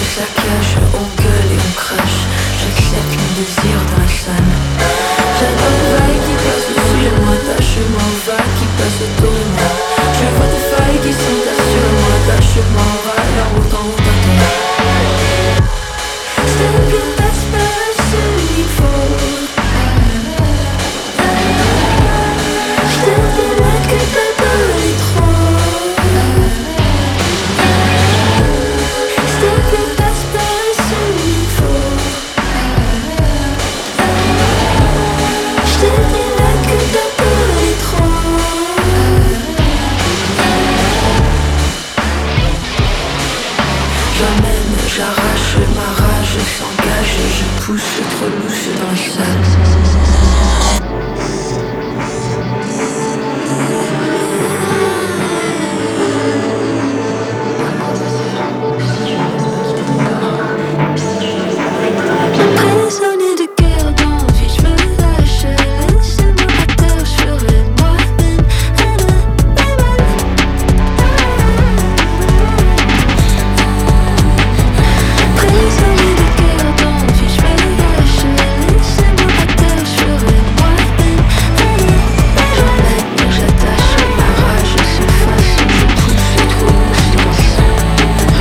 le saccage, on gueule et on crache. J'accepte mon désir dans la salle. J'adore les vagues qui passent au-dessus de moi, tâche-moi aux vagues qui passent autour de moi. Je vois des failles qui s'entassent sur moi, tâche-moi en râle, la route en route à toi. S'il te plaît, passe pas celui qu'il faut. Je te dirais que t'as donné trop. S'il te plaît, passe pas celui qu'il faut. Je te dirais que t'as donné trop. J'emmène, j'arrache, ma rage s'engage, je pousse trop louche dans le sable. Prisonnier de guerre d'envie, je me lâche. Laissez-moi à terre, je ferai moi-même. Prisonnier de guerre d'envie, je me lâche. Laissez-moi à terre, je ferai moi-même. J'emmène, j'attache, ma rage s'efface, je pousse trop dans le sang.